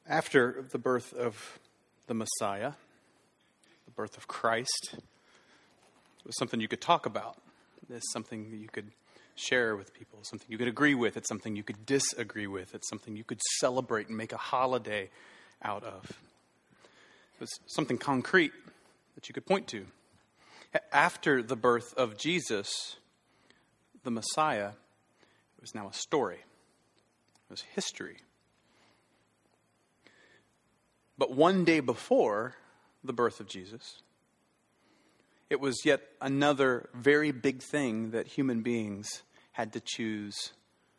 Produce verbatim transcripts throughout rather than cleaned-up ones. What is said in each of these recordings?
After the birth of the Messiah, the birth of Christ, it was something you could talk about. It's something that you could share with people, something you could agree with. It's something you could disagree with. It's something you could celebrate and make a holiday out of. It was something concrete that you could point to. After the birth of Jesus, the Messiah, it was now a story. It was history. But one day before the birth of Jesus, it was yet another very big thing that human beings had to choose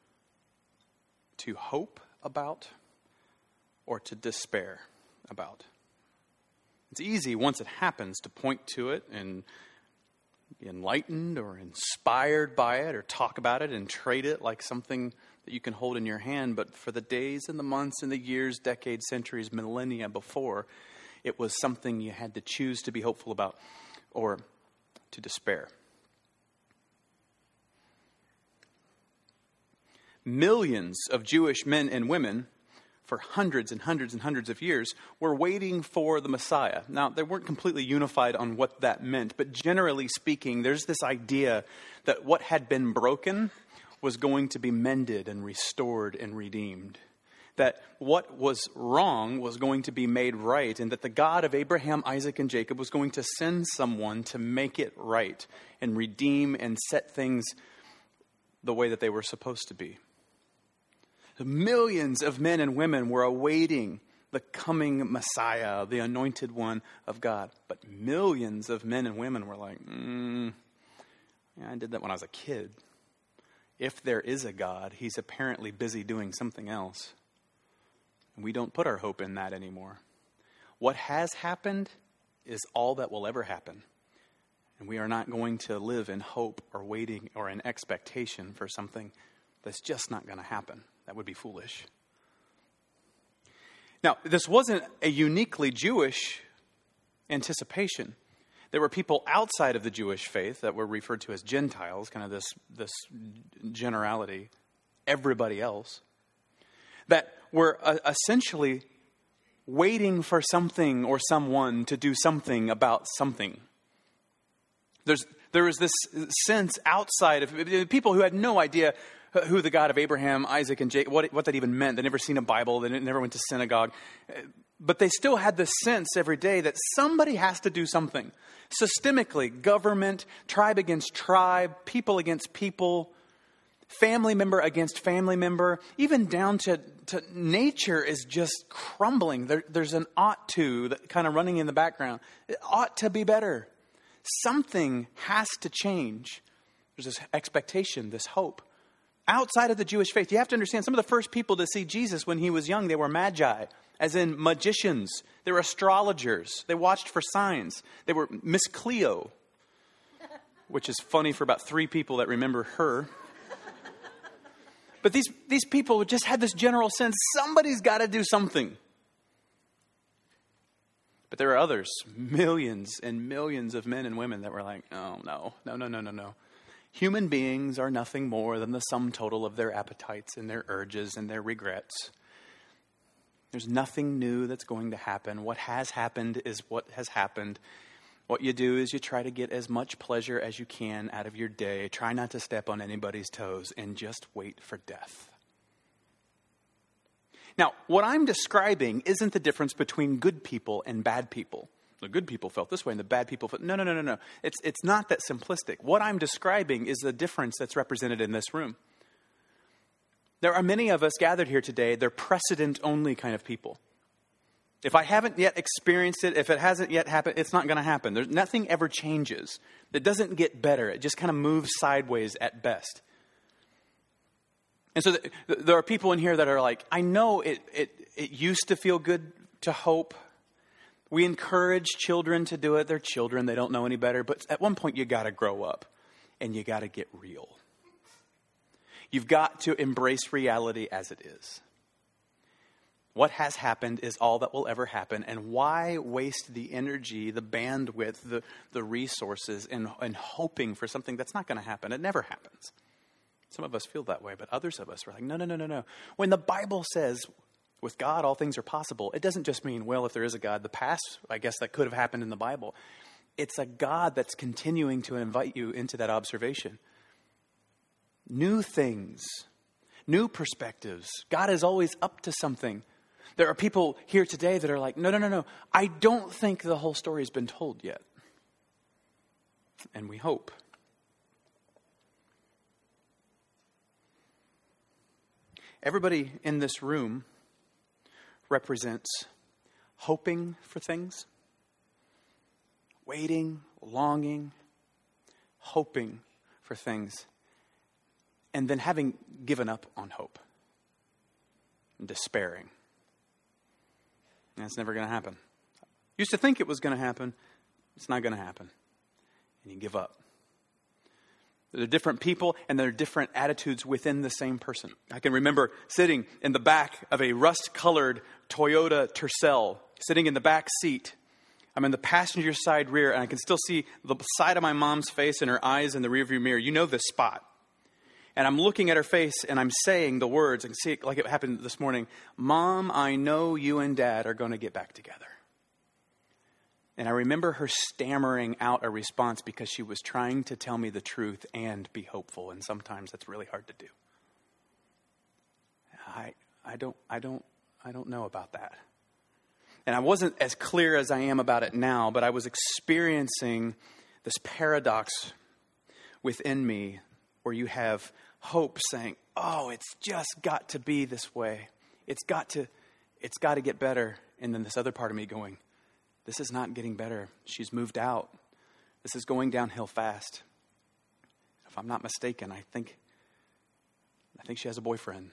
to hope about or to despair about. It's easy once it happens to point to it and be enlightened or inspired by it or talk about it and trade it like something that you can hold in your hand. But for the days and the months and the years, decades, centuries, millennia before, it was something you had to choose to be hopeful about or to despair. Millions of Jewish men and women for hundreds and hundreds and hundreds of years were waiting for the Messiah. Now, they weren't completely unified on what that meant, but generally speaking, there's this idea that what had been broken was going to be mended and restored and redeemed. That what was wrong was going to be made right, and that the God of Abraham, Isaac, and Jacob was going to send someone to make it right and redeem and set things the way that they were supposed to be. Millions of men and women were awaiting the coming Messiah, the anointed one of God. But millions of men and women were like, mm, yeah, I did that when I was a kid. If there is a God, he's apparently busy doing something else. And we don't put our hope in that anymore. What has happened is all that will ever happen. And we are not going to live in hope or waiting or in expectation for something that's just not going to happen. That would be foolish. Now, this wasn't a uniquely Jewish anticipation. There were people outside of the Jewish faith that were referred to as Gentiles, kind of this, this generality, everybody else, that were uh, essentially waiting for something or someone to do something about something. There's, there was this sense outside of people who had no idea who the God of Abraham, Isaac, and Jacob, what, what that even meant. They never seen a Bible. They never went to synagogue. But they still had this sense every day that somebody has to do something. Systemically, government, tribe against tribe, people against people, family member against family member, even down to, to nature is just crumbling. There, there's an ought to that kind of running in the background. It ought to be better. Something has to change. There's this expectation, this hope. Outside of the Jewish faith, you have to understand some of the first people to see Jesus when he was young, they were magi, as in magicians. They were astrologers. They watched for signs. They were Miss Cleo, which is funny for about three people that remember her. But these, these people just had this general sense, somebody's got to do something. But there are others, millions and millions of men and women that were like, oh, no, no, no, no, no, no. Human beings are nothing more than the sum total of their appetites and their urges and their regrets. There's nothing new that's going to happen. What has happened is what has happened. What you do is you try to get as much pleasure as you can out of your day. Try not to step on anybody's toes and just wait for death. Now, what I'm describing isn't the difference between good people and bad people. The good people felt this way and the bad people felt... No, no, no, no, no. It's, it's not that simplistic. What I'm describing is the difference that's represented in this room. There are many of us gathered here today, they're precedent-only kind of people. If I haven't yet experienced it, if it hasn't yet happened, it's not going to happen. There's, nothing ever changes. It doesn't get better. It just kind of moves sideways at best. And so th- there are people in here that are like, I know it, it, it used to feel good to hope. We encourage children to do it. They're children. They don't know any better. But at one point, you got to grow up and you got to get real. You've got to embrace reality as it is. What has happened is all that will ever happen. And why waste the energy, the bandwidth, the, the resources in, in hoping for something that's not going to happen? It never happens. Some of us feel that way, but others of us are like, no, no, no, no, no. When the Bible says With God, all things are possible. It doesn't just mean, well, if there is a God, the past, I guess that could have happened in the Bible. It's a God that's continuing to invite you into that observation. New things, new perspectives. God is always up to something. There are people here today that are like, no, no, no, no. I don't think the whole story has been told yet. And we hope. Everybody in this room represents hoping for things, waiting, longing, hoping for things, and then having given up on hope and despairing. And that's never going to happen. Used to think it was going to happen. It's not going to happen. And you give up. There are different people and there are different attitudes within the same person. I can remember sitting in the back of a rust-colored Toyota Tercel, sitting in the back seat. I'm in the passenger side rear, and I can still see the side of my mom's face and her eyes in the rearview mirror. You know this spot. And I'm looking at her face, and I'm saying the words, and see it like it happened this morning. Mom, I know you and Dad are going to get back together. And I remember her stammering out a response because she was trying to tell me the truth and be hopeful. And sometimes that's really hard to do. I I don't I don't I don't know about that. And I wasn't as clear as I am about it now, but I was experiencing this paradox within me where you have hope saying, "Oh, it's just got to be this way. It's got to it's got to get better." And then this other part of me going, this is not getting better. She's moved out. This is going downhill fast. If I'm not mistaken, I think I think she has a boyfriend.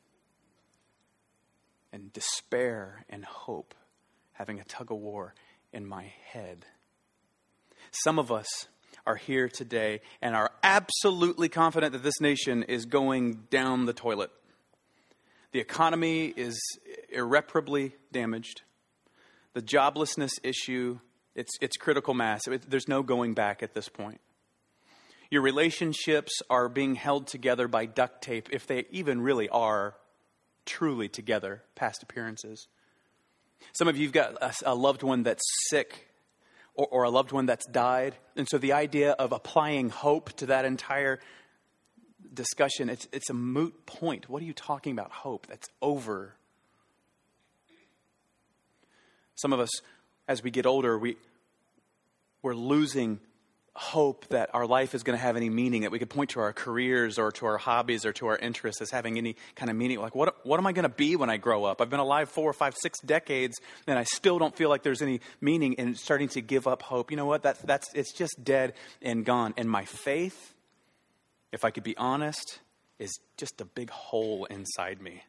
And despair and hope having a tug of war in my head. Some of us are here today and are absolutely confident that this nation is going down the toilet. The economy is irreparably damaged. The joblessness issue, it's it's critical mass. It, there's no going back at this point. Your relationships are being held together by duct tape, if they even really are truly together, past appearances. Some of you have got a, a loved one that's sick or, or a loved one that's died. And so the idea of applying hope to that entire discussion, it's it's a moot point. What are you talking about, hope? That's over. Some of us, as we get older, we, we're losing hope that our life is going to have any meaning, that we could point to our careers or to our hobbies or to our interests as having any kind of meaning. Like, what, what am I going to be when I grow up? I've been alive four, five, six decades, and I still don't feel like there's any meaning, and starting to give up hope. You know what? That's, that's, it's just dead and gone. And my faith, if I could be honest, is just a big hole inside me.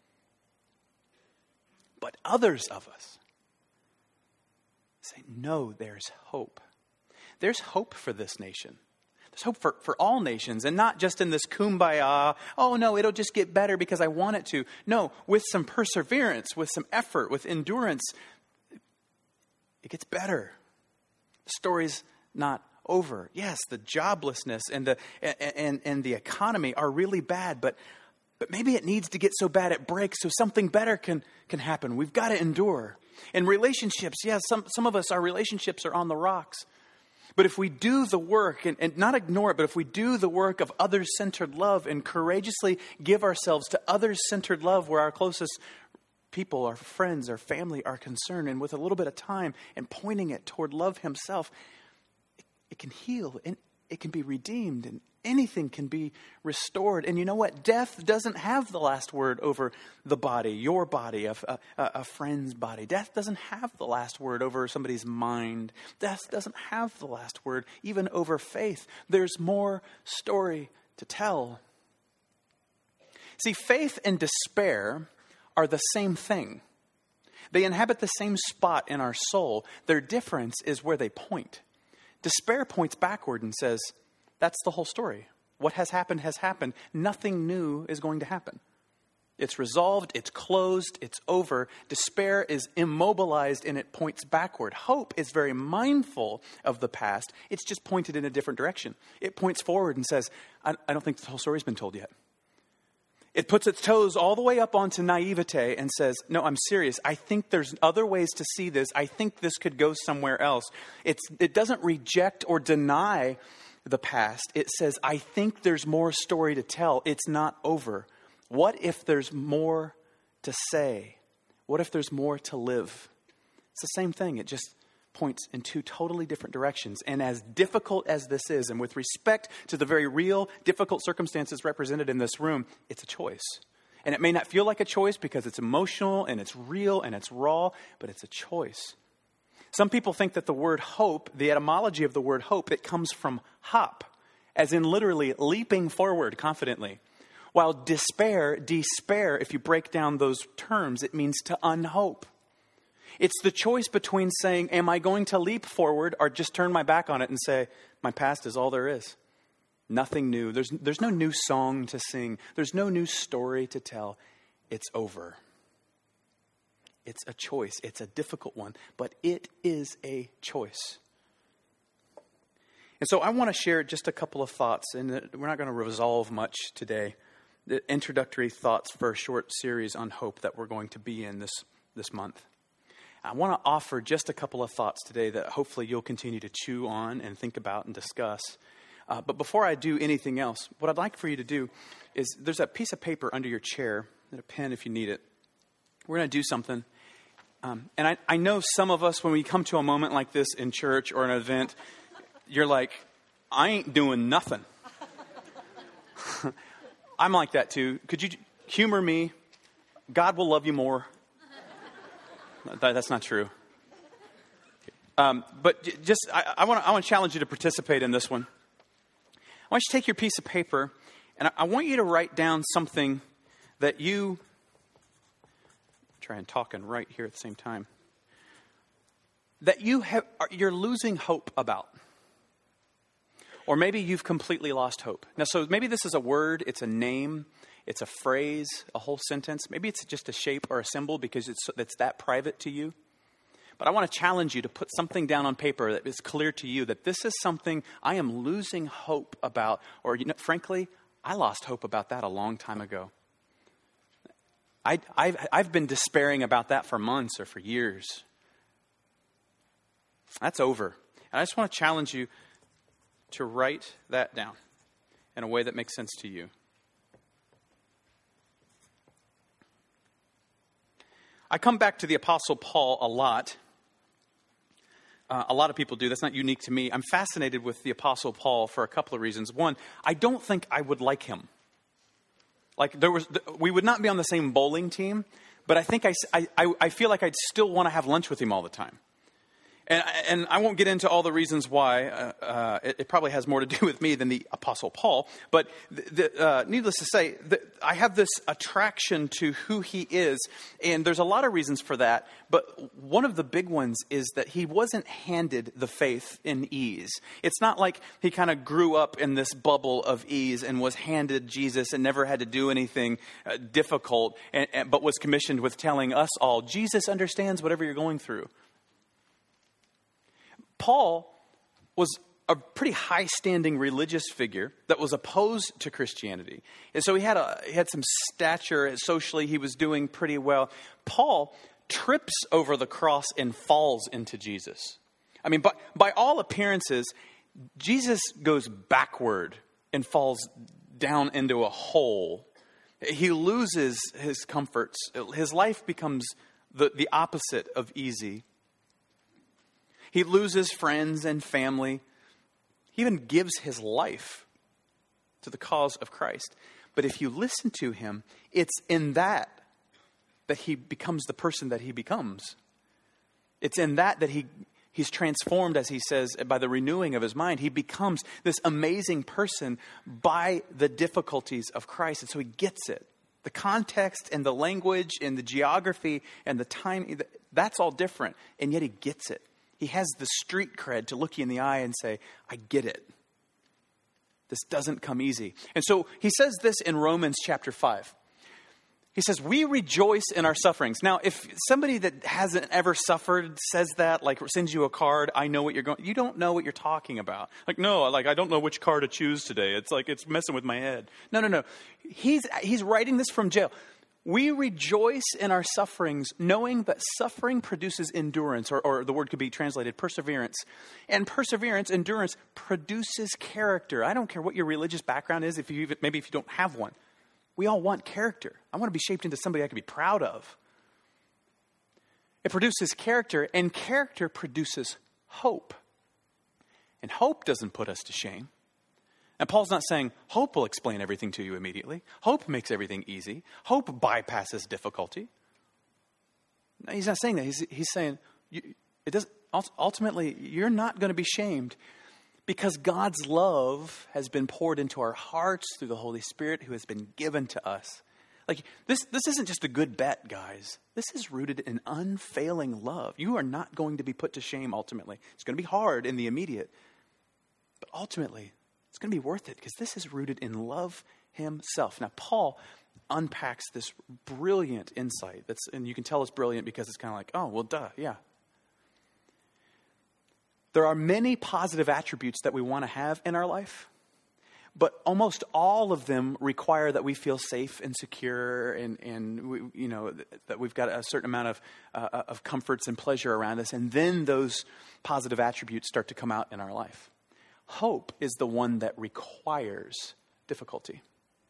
But others of us say, no, there's hope. There's hope for this nation. There's hope for, for all nations, and not just in this kumbaya, oh no, it'll just get better because I want it to. No, with some perseverance, with some effort, with endurance, it gets better. The story's not over. Yes, the joblessness and the and, and, and the economy are really bad, but but maybe it needs to get so bad it breaks so something better can, can happen. We've got to endure. In relationships, yes, some, some of us, our relationships are on the rocks. But if we do the work, and, and not ignore it, but if we do the work of others-centered love and courageously give ourselves to others-centered love where our closest people, our friends, our family are concerned, and with a little bit of time and pointing it toward love himself, it, it can heal and it can be redeemed and anything can be restored. And you know what? Death doesn't have the last word over the body, your body, a, a, a friend's body. Death doesn't have the last word over somebody's mind. Death doesn't have the last word even over faith. There's more story to tell. See, faith and despair are the same thing. They inhabit the same spot in our soul. Their difference is where they point. Despair points backward and says, that's the whole story. What has happened has happened. Nothing new is going to happen. It's resolved, it's closed, it's over. Despair is immobilized and it points backward. Hope is very mindful of the past. It's just pointed in a different direction. It points forward and says, I, I don't think the whole story's been told yet. It puts its toes all the way up onto naivete and says, no, I'm serious. I think there's other ways to see this. I think this could go somewhere else. It's, it doesn't reject or deny the past. It says, I think there's more story to tell. It's not over. What if there's more to say? What if there's more to live? It's the same thing. It just points in two totally different directions. And as difficult as this is, and with respect to the very real, difficult circumstances represented in this room, it's a choice. And it may not feel like a choice because it's emotional and it's real and it's raw, but it's a choice. Some people think that the word hope, the etymology of the word hope, it comes from hop, as in literally leaping forward confidently. While despair, despair, if you break down those terms, it means to unhope. It's the choice between saying, am I going to leap forward or just turn my back on it and say, my past is all there is. Nothing new. There's, there's no new song to sing. There's no new story to tell. It's over. It's a choice. It's a difficult one, but it is a choice. And so I want to share just a couple of thoughts, and we're not going to resolve much today. The introductory thoughts for a short series on hope that we're going to be in this, this month. I want to offer just a couple of thoughts today that hopefully you'll continue to chew on and think about and discuss. Uh, but before I do anything else, what I'd like for you to do is there's a piece of paper under your chair and a pen if you need it. We're going to do something. Um, and I, I know some of us, when we come to a moment like this in church or an event, you're like, I ain't doing nothing. I'm like that too. Could you humor me? God will love you more. That, that's not true. Um, but just, I, I want to I want to challenge you to participate in this one. I want you to take your piece of paper, and I, I want you to write down something that you, try and talk and write here at the same time, that you have, you're losing hope about. Or maybe you've completely lost hope. Now, so maybe this is a word, it's a name, it's a phrase, a whole sentence. Maybe it's just a shape or a symbol because it's, it's that private to you. But I want to challenge you to put something down on paper that is clear to you that this is something I am losing hope about. Or, you know, frankly, I lost hope about that a long time ago. I, I've, I've been despairing about that for months or for years. That's over. And I just want to challenge you to write that down in a way that makes sense to you. I come back to the Apostle Paul a lot. Uh, a lot of people do. That's not unique to me. I'm fascinated with the Apostle Paul for a couple of reasons. One, I don't think I would like him. Like there was, we would not be on the same bowling team, but I think I, I, I feel like I'd still want to have lunch with him all the time. And, and I won't get into all the reasons why. Uh, uh, it, it probably has more to do with me than the Apostle Paul. But the, the, uh, needless to say, the, I have this attraction to who he is. And there's a lot of reasons for that. But one of the big ones is that he wasn't handed the faith in ease. It's not like he kind of grew up in this bubble of ease and was handed Jesus and never had to do anything uh, difficult, and, and, but was commissioned with telling us all, Jesus understands whatever you're going through. Paul was a pretty high-standing religious figure that was opposed to Christianity. And so he had a he had some stature socially. He was doing pretty well. Paul trips over the cross and falls into Jesus. I mean, by, by all appearances, Jesus goes backward and falls down into a hole. He loses his comforts. His life becomes the, the opposite of easy. He loses friends and family. He even gives his life to the cause of Christ. But if you listen to him, it's in that that he becomes the person that he becomes. It's in that that he he's transformed, as he says, by the renewing of his mind. He becomes this amazing person by the difficulties of Christ. And so he gets it. The context and the language and the geography and the time, that's all different. And yet he gets it. He has the street cred to look you in the eye and say, I get it. This doesn't come easy. And so he says this in Romans chapter five. He says, we rejoice in our sufferings. Now, if somebody that hasn't ever suffered says that, like sends you a card, I know what you're going, you don't know what you're talking about. Like, no, like, I don't know which card to choose today. It's like, it's messing with my head. No, no, no. He's, he's writing this from jail. We rejoice in our sufferings, knowing that suffering produces endurance, or, or the word could be translated perseverance. And perseverance, endurance, produces character. I don't care what your religious background is, if you maybe if you don't have one. We all want character. I want to be shaped into somebody I can be proud of. It produces character, and character produces hope. And hope doesn't put us to shame. And Paul's not saying hope will explain everything to you immediately. Hope makes everything easy. Hope bypasses difficulty. No, he's not saying that. He's, he's saying you, it does. Ultimately, you're not going to be shamed, because God's love has been poured into our hearts through the Holy Spirit who has been given to us. Like this, this isn't just a good bet, guys. This is rooted in unfailing love. You are not going to be put to shame ultimately. It's going to be hard in the immediate, but ultimately it's going to be worth it, because this is rooted in love himself. Now, Paul unpacks this brilliant insight. That's, and you can tell it's brilliant because it's kind of like, oh, well, duh, yeah. There are many positive attributes that we want to have in our life, but almost all of them require that we feel safe and secure, and, and we, you know, that we've got a certain amount of, uh, of comforts and pleasure around us, and then those positive attributes start to come out in our life. Hope is the one that requires difficulty.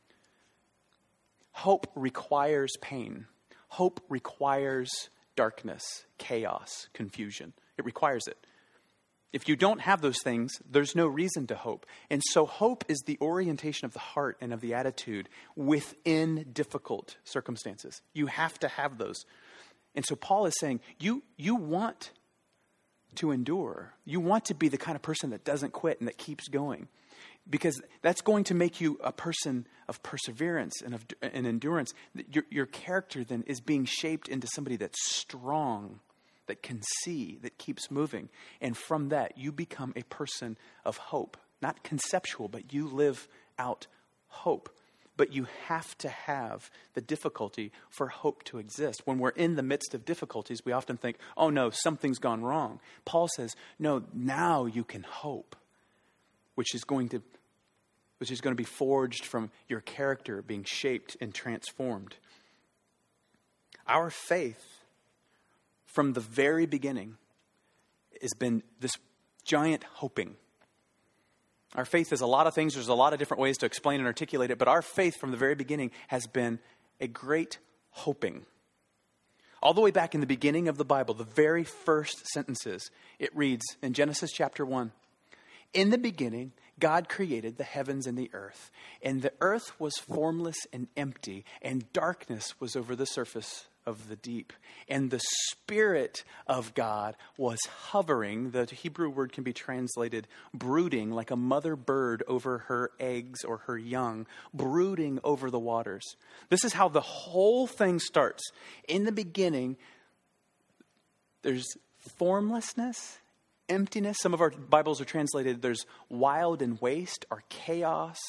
Hope requires pain. Hope requires darkness, chaos, confusion. It requires it. If you don't have those things, there's no reason to hope. And so hope is the orientation of the heart and of the attitude within difficult circumstances. You have to have those. And so Paul is saying, you, you want to endure. You want to be the kind of person that doesn't quit and that keeps going, because that's going to make you a person of perseverance and of and endurance. Your, your character then is being shaped into somebody that's strong, that can see, that keeps moving. And from that, you become a person of hope. Not conceptual, but you live out hope. But you have to have the difficulty for hope to exist. When we're in the midst of difficulties, we often think, oh no, something's gone wrong. Paul says, no, now you can hope, which is going to, which is going to be forged from your character being shaped and transformed. Our faith, from the very beginning, has been this giant hoping. Our faith is a lot of things. There's a lot of different ways to explain and articulate it. But our faith from the very beginning has been a great hoping. All the way back in the beginning of the Bible, the very first sentences, it reads in Genesis chapter one, in the beginning, God created the heavens and the earth. And the earth was formless and empty, and darkness was over the surface of the deep. And the Spirit of God was hovering. The Hebrew word can be translated brooding, like a mother bird over her eggs or her young, brooding over the waters. This is how the whole thing starts. In the beginning, there's formlessness, emptiness. Some of our Bibles are translated, there's wild and waste or chaos.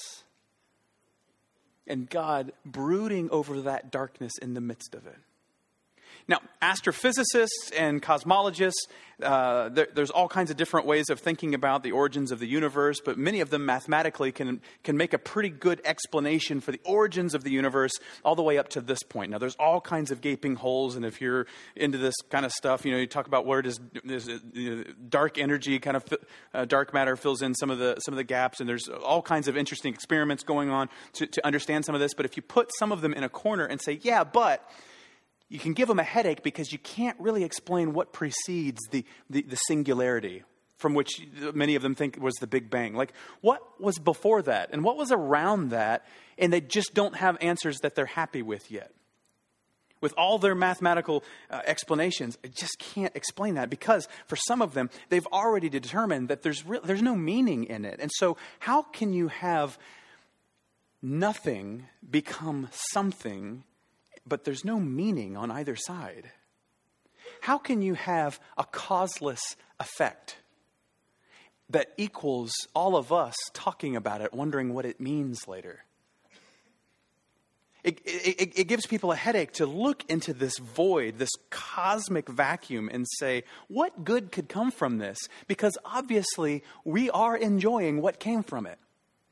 And God brooding over that darkness in the midst of it. Now, astrophysicists and cosmologists, uh, there, there's all kinds of different ways of thinking about the origins of the universe, but many of them mathematically can, can make a pretty good explanation for the origins of the universe all the way up to this point. Now, there's all kinds of gaping holes, and if you're into this kind of stuff, you know, you talk about where does, does you know, dark energy, kind of uh, dark matter fills in some of the some of the gaps, and there's all kinds of interesting experiments going on to, to understand some of this. But if you put some of them in a corner and say, yeah, but you can give them a headache because you can't really explain what precedes the, the, the singularity from which many of them think was the Big Bang. Like, what was before that? And what was around that? And they just don't have answers that they're happy with yet. With all their mathematical uh, explanations, I just can't explain that, because for some of them, they've already determined that there's re- there's no meaning in it. And so how can you have nothing become something, but there's no meaning on either side? How can you have a causeless effect that equals all of us talking about it, wondering what it means later? It, it, it gives people a headache to look into this void, this cosmic vacuum, and say, what good could come from this? Because obviously we are enjoying what came from it.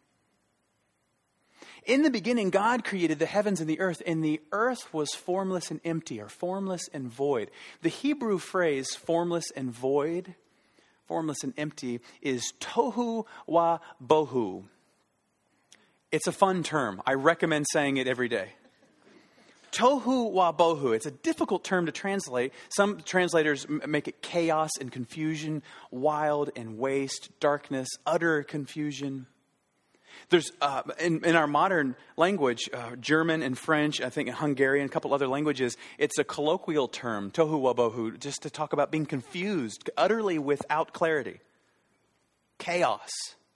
In the beginning, God created the heavens and the earth, and the earth was formless and empty, or formless and void. The Hebrew phrase formless and void, formless and empty, is tohu wa bohu. It's a fun term. I recommend saying it every day. Tohu wa bohu. It's a difficult term to translate. Some translators m- make it chaos and confusion, wild and waste, darkness, utter confusion. There's, uh, in, in our modern language, uh, German and French, I think Hungarian, a couple other languages, it's a colloquial term, tohu wa bohu, just to talk about being confused, utterly without clarity. Chaos.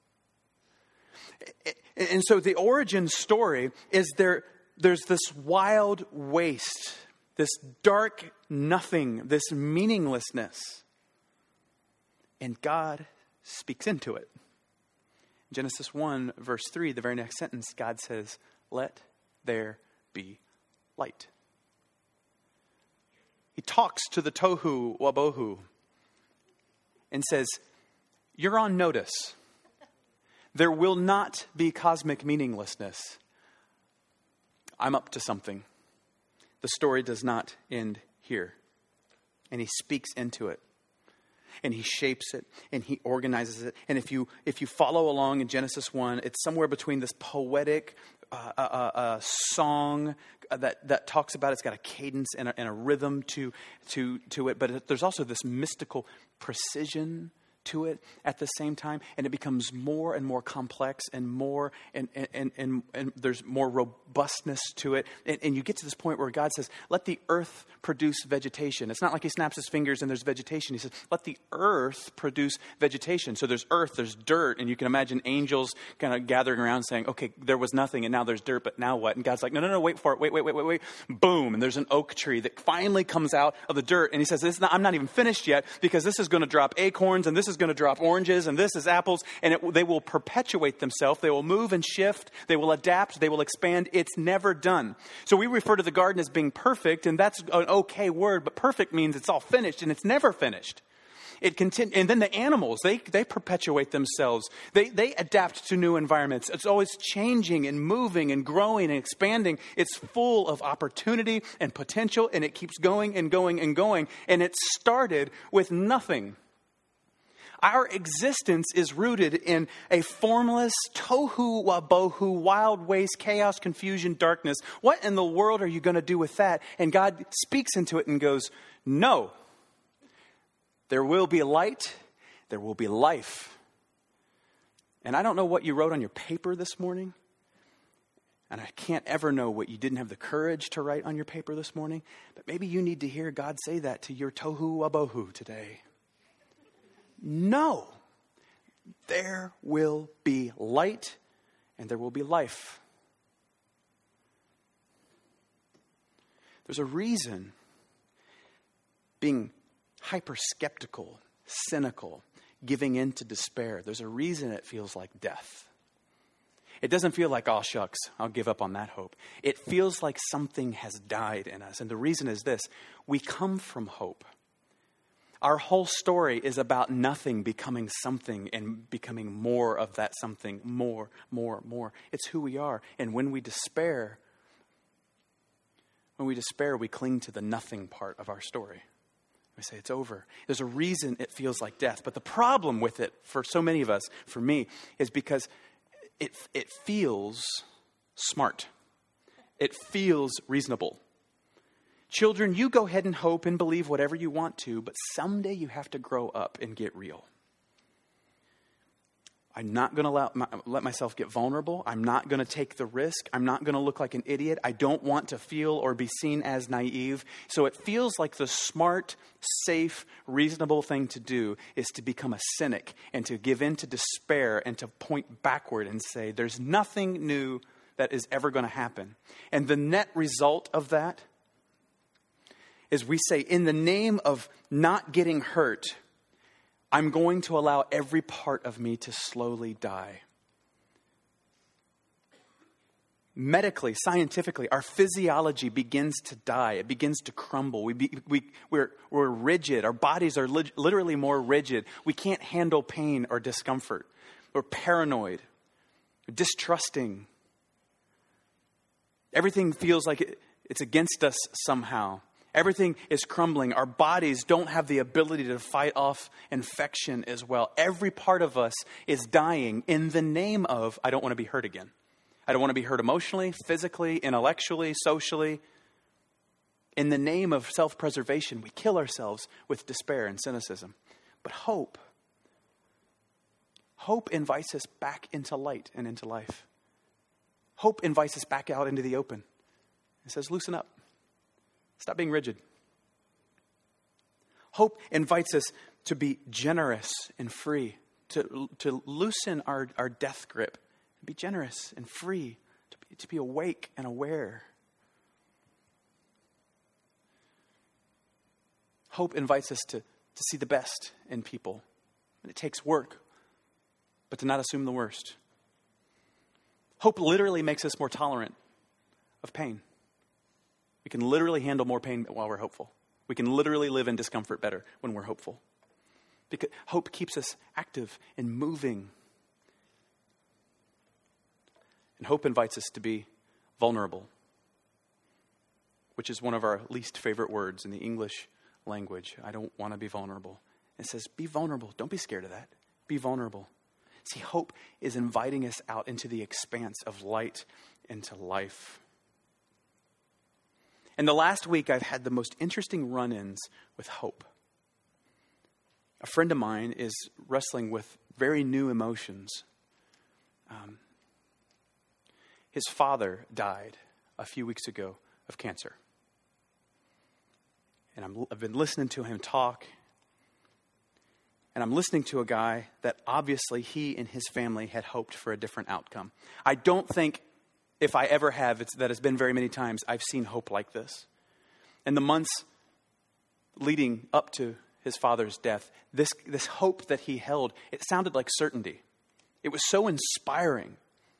And so the origin story is there, there's this wild waste, this dark nothing, this meaninglessness. And God speaks into it. Genesis one, verse three, the very next sentence, God says, let there be light. He talks to the tohu wabohu and says, you're on notice. There will not be cosmic meaninglessness. I'm up to something. The story does not end here. And he speaks into it. And he shapes it, and he organizes it. And if you if you follow along in Genesis one, it's somewhere between this poetic uh, uh, uh, song that, that talks about, it's got a cadence and a, and a rhythm to, to, to it. But there's also this mystical precision to it at the same time, and it becomes more and more complex and more and and and, and there's more robustness to it, and, and you get to this point where God says, let the earth produce vegetation. It's not like he snaps his fingers and there's vegetation. He says, let the earth produce vegetation. So there's earth, there's dirt, and you can imagine angels kind of gathering around saying, okay, there was nothing and now there's dirt, but now what? And God's like, no, no, no, wait for it, wait, wait, wait, wait, wait. Boom, and there's an oak tree that finally comes out of the dirt, and he says, this is not, I'm not even finished yet, because this is going to drop acorns, and this is going to drop oranges, and this is apples, and it, they will perpetuate themselves. They will move and shift. They will adapt. They will expand. It's never done. So we refer to the garden as being perfect, and that's an okay word, but perfect means it's all finished, and it's never finished. It continue, and then the animals, they they perpetuate themselves. They they adapt to new environments. It's always changing and moving and growing and expanding. It's full of opportunity and potential, and it keeps going and going and going. And it started with nothing. Our existence is rooted in a formless tohu wabohu, wild waste, chaos, confusion, darkness. What in the world are you going to do with that? And God speaks into it and goes, no. There will be light. There will be life. And I don't know what you wrote on your paper this morning. And I can't ever know what you didn't have the courage to write on your paper this morning. But maybe you need to hear God say that to your tohu wabohu today. No, there will be light and there will be life. There's a reason being hyper-skeptical, cynical, giving in to despair. There's a reason it feels like death. It doesn't feel like, oh, shucks, I'll give up on that hope. It feels like something has died in us. And the reason is this: we come from hope. Our whole story is about nothing becoming something and becoming more of that something, more, more, more. It's who we are. And when we despair, when we despair, we cling to the nothing part of our story. We say it's over. There's a reason it feels like death. But the problem with it, for so many of us, for me, is because it it feels smart. It feels reasonable. Children, you go ahead and hope and believe whatever you want to, but someday you have to grow up and get real. I'm not going to let, my, let myself get vulnerable. I'm not going to take the risk. I'm not going to look like an idiot. I don't want to feel or be seen as naive. So it feels like the smart, safe, reasonable thing to do is to become a cynic and to give in to despair and to point backward and say, there's nothing new that is ever going to happen. And the net result of that is we say, in the name of not getting hurt, I'm going to allow every part of me to slowly die. medically, scientifically, our physiology begins to die. It begins to crumble. We be, we, we're, we're rigid. Our bodies are li- literally more rigid. We can't handle pain or discomfort. We're paranoid, distrusting. Everything feels like it, it's against us somehow. Everything is crumbling. Our bodies don't have the ability to fight off infection as well. Every part of us is dying in the name of, I don't want to be hurt again. I don't want to be hurt emotionally, physically, intellectually, socially. In the name of self-preservation, we kill ourselves with despair and cynicism. But hope, hope invites us back into light and into life. Hope invites us back out into the open. It says, loosen up. Stop being rigid. Hope invites us to be generous and free, to, to loosen our, our death grip, and be generous and free, to be, to be awake and aware. Hope invites us to, to see the best in people. And it takes work, but to not assume the worst. Hope literally makes us more tolerant of pain. We can literally handle more pain while we're hopeful. We can literally live in discomfort better when we're hopeful. Because hope keeps us active and moving. And hope invites us to be vulnerable, which is one of our least favorite words in the English language. I don't want to be vulnerable. It says, be vulnerable. Don't be scared of that. Be vulnerable. See, hope is inviting us out into the expanse of light, into life. In the last week, I've had the most interesting run-ins with hope. A friend of mine is wrestling with very new emotions. Um, his father died a few weeks ago of cancer. And I'm, I've been listening to him talk. And I'm listening to a guy that obviously he and his family had hoped for a different outcome. I don't think, if I ever have, it's, that has been very many times, I've seen hope like this. In the months leading up to his father's death, this, this hope that he held, it sounded like certainty. It was so inspiring.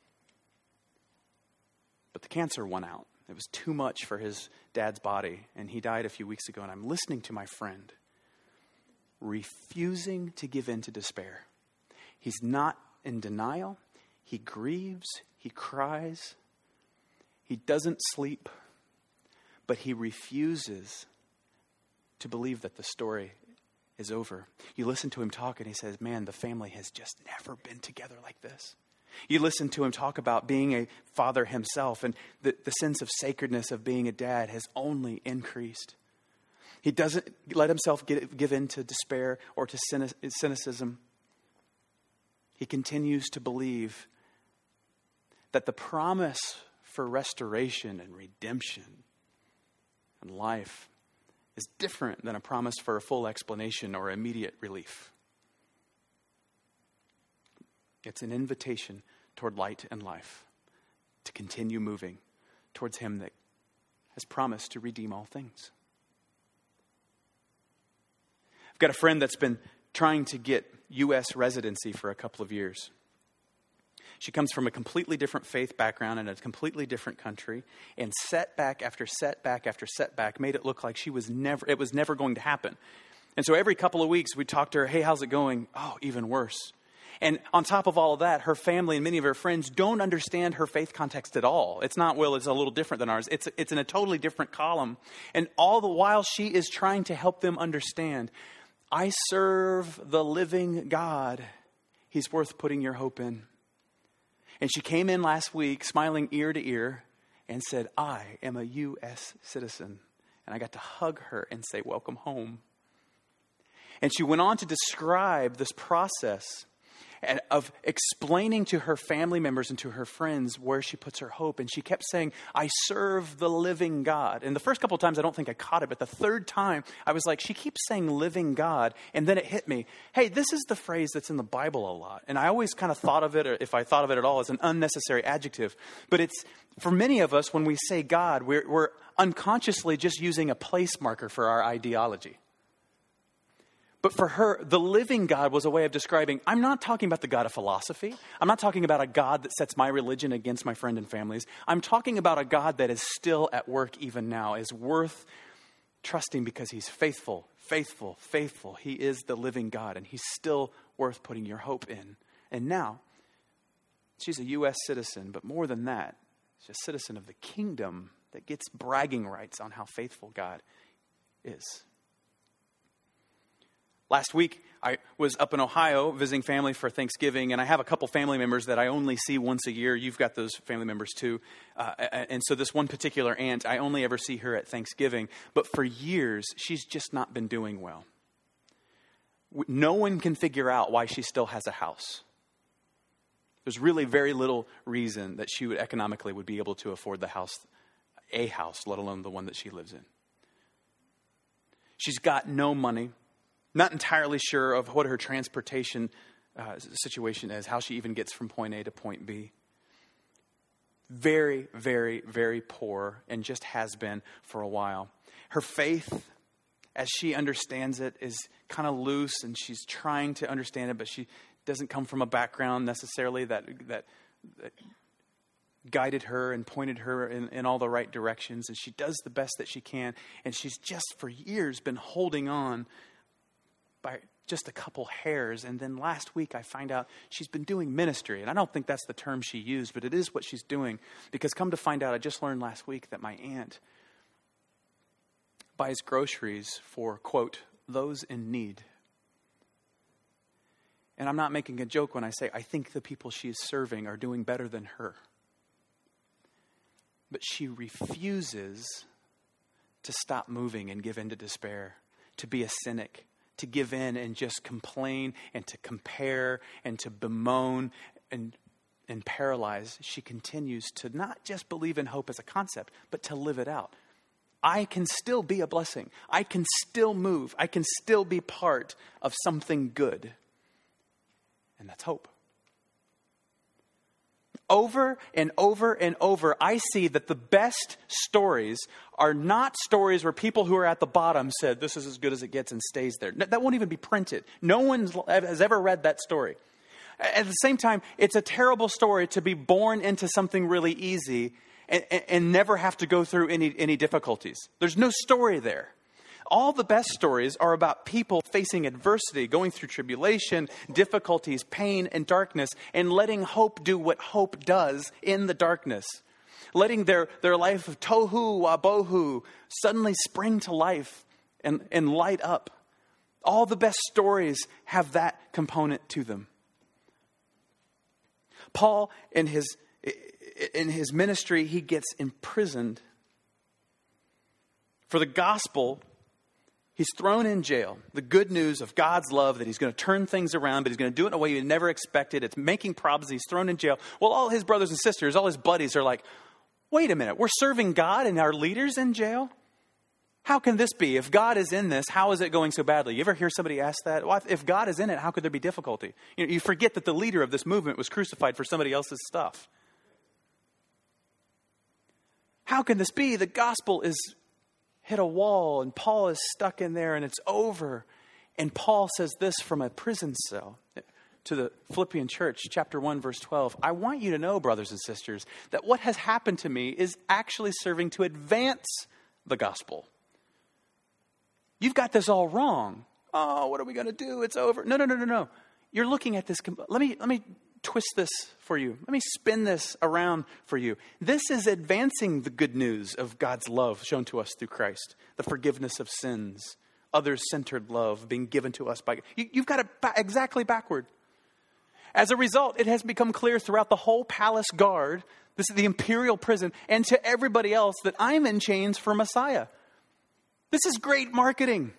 But the cancer won out. It was too much for his dad's body, and he died a few weeks ago. And I'm listening to my friend, refusing to give in to despair. He's not in denial. He grieves. He cries. He doesn't sleep. But he refuses to believe that the story is over. You listen to him talk and he says, man, the family has just never been together like this. You listen to him talk about being a father himself, and the, the sense of sacredness of being a dad has only increased. He doesn't let himself get, give in to despair or to cynicism. He continues to believe that the promise for restoration and redemption and life is different than a promise for a full explanation or immediate relief. It's an invitation toward light and life, to continue moving towards him that has promised to redeem all things. I've got a friend that's been trying to get U S residency for a couple of years. She comes from a completely different faith background in a completely different country, and setback after setback after setback made it look like she was never, it was never going to happen. And so every couple of weeks we'd talk to her, hey, how's it going? Oh, even worse. And on top of all of that, her family and many of her friends don't understand her faith context at all. It's not, well, it's a little different than ours. It's, it's in a totally different column. And all the while she is trying to help them understand, I serve the living God. He's worth putting your hope in. And she came in last week smiling ear to ear and said, I am a U S citizen. And I got to hug her and say, welcome home. And she went on to describe this process and of explaining to her family members and to her friends where she puts her hope. And she kept saying, I serve the living God. And the first couple of times, I don't think I caught it. But the third time, I was like, she keeps saying living God. And then it hit me. Hey, this is the phrase that's in the Bible a lot. And I always kind of thought of it, or if I thought of it at all, as an unnecessary adjective. But it's, for many of us, when we say God, we're, we're unconsciously just using a place marker for our ideology. But for her, the living God was a way of describing, I'm not talking about the God of philosophy. I'm not talking about a God that sets my religion against my friend and families. I'm talking about a God that is still at work even now, is worth trusting because he's faithful, faithful, faithful. He is the living God, and he's still worth putting your hope in. And now, she's a U S citizen, but more than that, she's a citizen of the kingdom that gets bragging rights on how faithful God is. Last week, I was up in Ohio visiting family for Thanksgiving, and I have a couple family members that I only see once a year. You've got those family members too. Uh, and so this one particular aunt, I only ever see her at Thanksgiving. But for years, she's just not been doing well. No one can figure out why she still has a house. There's really very little reason that she would economically would be able to afford the house, a house, let alone the one that she lives in. She's got no money. Not entirely sure of what her transportation uh, situation is, how she even gets from point A to point B. Very, very, very poor, and just has been for a while. Her faith, as she understands it, is kind of loose, and she's trying to understand it, but she doesn't come from a background necessarily that that, that guided her and pointed her in, in all the right directions, and she does the best that she can, and she's just for years been holding on by just a couple hairs. And then last week I find out she's been doing ministry. And I don't think that's the term she used, but it is what she's doing. Because come to find out, I just learned last week that my aunt buys groceries for, quote, those in need. And I'm not making a joke when I say I think the people she is serving are doing better than her. But she refuses to stop moving and give in to despair, to be a cynic, to give in and just complain and to compare and to bemoan and and paralyze. She continues to not just believe in hope as a concept, but to live it out. I can still be a blessing. I can still move. I can still be part of something good. And that's hope. Over and over and over, I see that the best stories are not stories where people who are at the bottom said, this is as good as it gets and stays there. That won't even be printed. No one has ever read that story. At the same time, it's a terrible story to be born into something really easy and, and never have to go through any, any difficulties. There's no story there. All the best stories are about people facing adversity, going through tribulation, difficulties, pain, and darkness, and letting hope do what hope does in the darkness. Letting their, their life of tohu wabohu suddenly spring to life and, and light up. All the best stories have that component to them. Paul, in his, in his ministry, he gets imprisoned for the gospel. He's thrown in jail. The good news of God's love, that he's going to turn things around, but he's going to do it in a way you never expected. It's making problems. He's thrown in jail. Well, all his brothers and sisters, all his buddies are like, wait a minute, we're serving God and our leader's in jail? How can this be? If God is in this, how is it going so badly? You ever hear somebody ask that? Well, if God is in it, how could there be difficulty? You know, you forget that the leader of this movement was crucified for somebody else's stuff. How can this be? The gospel is hit a wall and Paul is stuck in there and it's over. And Paul says this from a prison cell to the Philippian church, chapter one, verse twelve. I want you to know, brothers and sisters, that what has happened to me is actually serving to advance the gospel. You've got this all wrong. Oh, what are we going to do? It's over. No, no, no, no, no. You're looking at this. Let me, let me twist this for you. Let me spin this around for you. This is advancing the good news of God's love shown to us through Christ. The forgiveness of sins, others-centered love being given to us by God. You, you've got it ba- exactly backward. As a result, it has become clear throughout the whole palace guard, this is the imperial prison, and to everybody else that I'm in chains for Messiah. This is great marketing.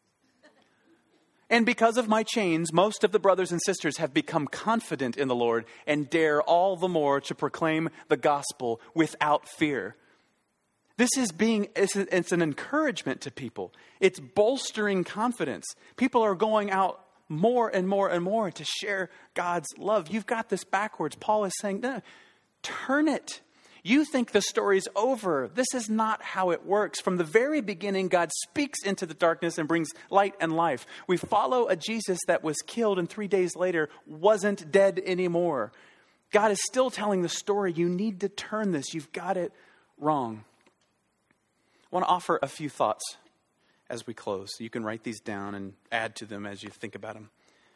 And because of my chains, most of the brothers and sisters have become confident in the Lord and dare all the more to proclaim the gospel without fear. This is being, it's, it's an encouragement to people. It's bolstering confidence. People are going out more and more and more to share God's love. You've got this backwards. Paul is saying, no, turn it. You think the story's over. This is not how it works. From the very beginning, God speaks into the darkness and brings light and life. We follow a Jesus that was killed and three days later wasn't dead anymore. God is still telling the story. You need to turn this. You've got it wrong. I want to offer a few thoughts as we close. You can write these down and add to them as you think about them.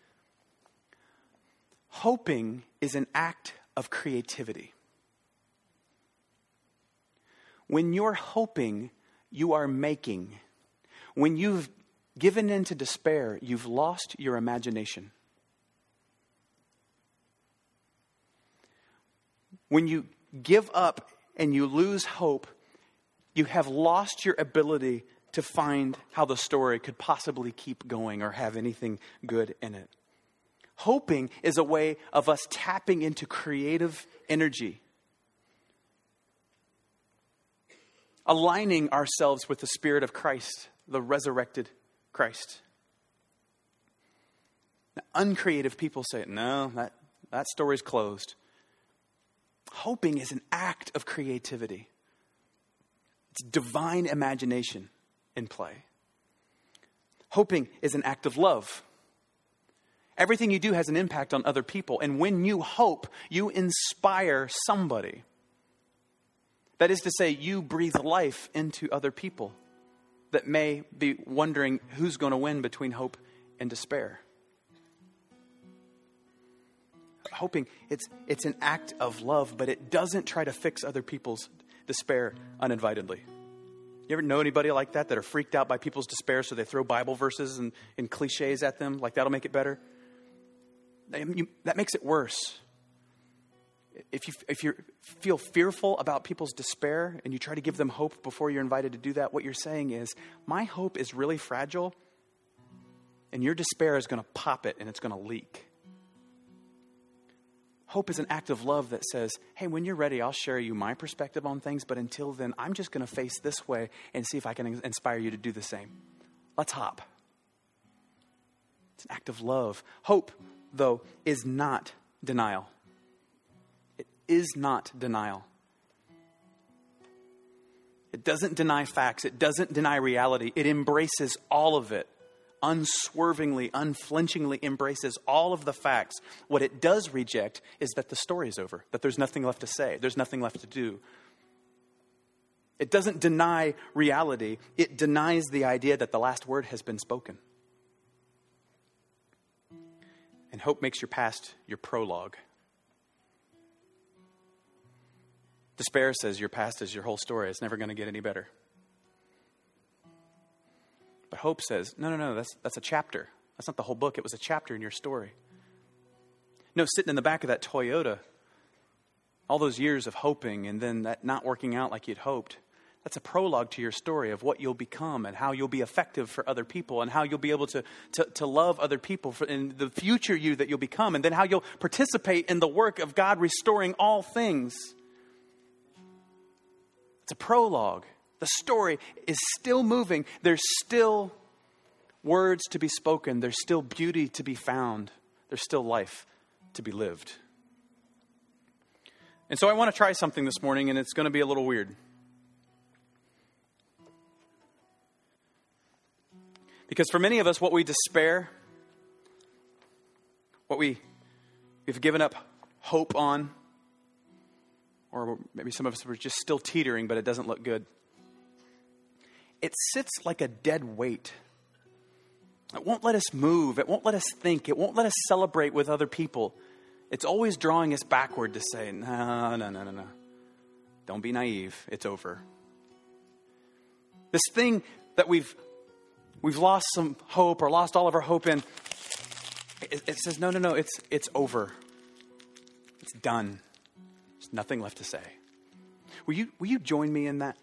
Hoping is an act of creativity. When you're hoping, you are making. When you've given in to despair, you've lost your imagination. When you give up and you lose hope, you have lost your ability to find how the story could possibly keep going or have anything good in it. Hoping is a way of us tapping into creative energy, aligning ourselves with the Spirit of Christ, the resurrected Christ. Now, uncreative people say, no, that, that story's closed. Hoping is an act of creativity. It's divine imagination in play. Hoping is an act of love. Everything you do has an impact on other people. And when you hope, you inspire somebody. That is to say, you breathe life into other people that may be wondering who's going to win between hope and despair. Hoping, it's, it's an act of love, but it doesn't try to fix other people's despair uninvitedly. You ever know anybody like that that are freaked out by people's despair, so they throw Bible verses and, and cliches at them, like that'll make it better? You, that makes it worse. If you if you feel fearful about people's despair and you try to give them hope before you're invited to do that, what you're saying is, my hope is really fragile, and your despair is going to pop it and it's going to leak. Hope is an act of love that says, hey, when you're ready, I'll share you my perspective on things, but until then, I'm just going to face this way and see if I can inspire you to do the same. Let's hop. It's an act of love. Hope, though, is not denial. It is not denial. It doesn't deny facts. It doesn't deny reality. It embraces all of it. Unswervingly, unflinchingly embraces all of the facts. What it does reject is that the story is over, that there's nothing left to say, there's nothing left to do. It doesn't deny reality. It denies the idea that the last word has been spoken. And hope makes your past your prologue. Despair says your past is your whole story. It's never going to get any better. But hope says, no, no, no, that's that's a chapter. That's not the whole book. It was a chapter in your story. No, sitting in the back of that Toyota, all those years of hoping and then that not working out like you'd hoped, that's a prologue to your story of what you'll become and how you'll be effective for other people and how you'll be able to, to, to love other people for, in the future you that you'll become, and then how you'll participate in the work of God restoring all things. It's a prologue. The story is still moving. There's still words to be spoken. There's still beauty to be found. There's still life to be lived. And so I want to try something this morning, and it's going to be a little weird. Because for many of us, what we despair, what we, we've given up hope on, or maybe some of us were just still teetering, but it doesn't look good. It sits like a dead weight. It won't let us move. It won't let us think. It won't let us celebrate with other people. It's always drawing us backward to say, no, no, no, no, no. Don't be naive. It's over. This thing that we've we've lost some hope or lost all of our hope in, it, it says, no, no, no, it's it's over. It's done. There's nothing left to say. Will you will you join me in that?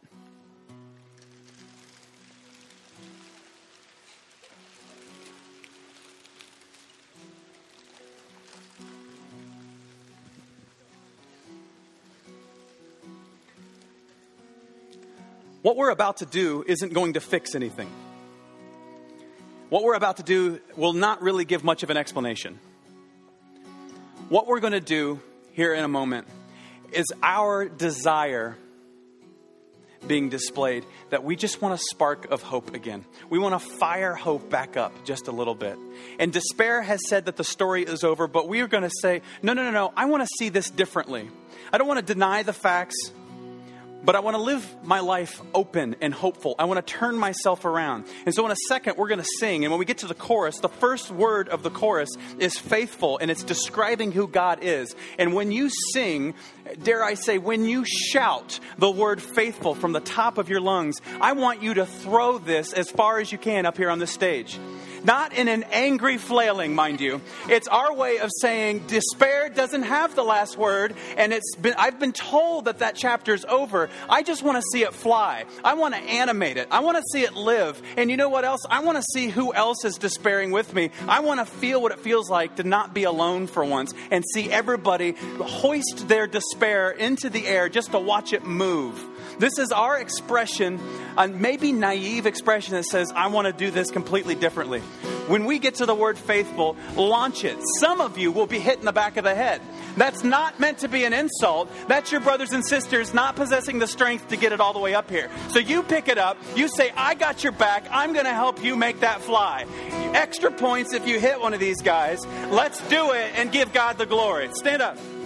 What we're about to do isn't going to fix anything. What we're about to do will not really give much of an explanation. What we're going to do here in a moment is our desire being displayed that we just want a spark of hope again. We want to fire hope back up just a little bit. And despair has said that the story is over, but we are going to say, no, no, no, no, I want to see this differently. I don't want to deny the facts, but I want to live my life open and hopeful. I want to turn myself around. And so in a second, we're going to sing. And when we get to the chorus, the first word of the chorus is faithful, and it's describing who God is. And when you sing, dare I say, when you shout the word faithful from the top of your lungs, I want you to throw this as far as you can up here on the stage. Not in an angry flailing, mind you. It's our way of saying despair doesn't have the last word, and it's been, I've been told that that chapter's over. I just want to see it fly. I want to animate it. I want to see it live. And you know what else? I want to see who else is despairing with me. I want to feel what it feels like to not be alone for once and see everybody hoist their despair into the air just to watch it move. This is our expression, a maybe naive expression that says, I want to do this completely differently. When we get to the word faithful, launch it. Some of you will be hit in the back of the head. That's not meant to be an insult. That's your brothers and sisters not possessing the strength to get it all the way up here. So you pick it up. You say, I got your back. I'm going to help you make that fly. Extra points if you hit one of these guys. Let's do it and give God the glory. Stand up.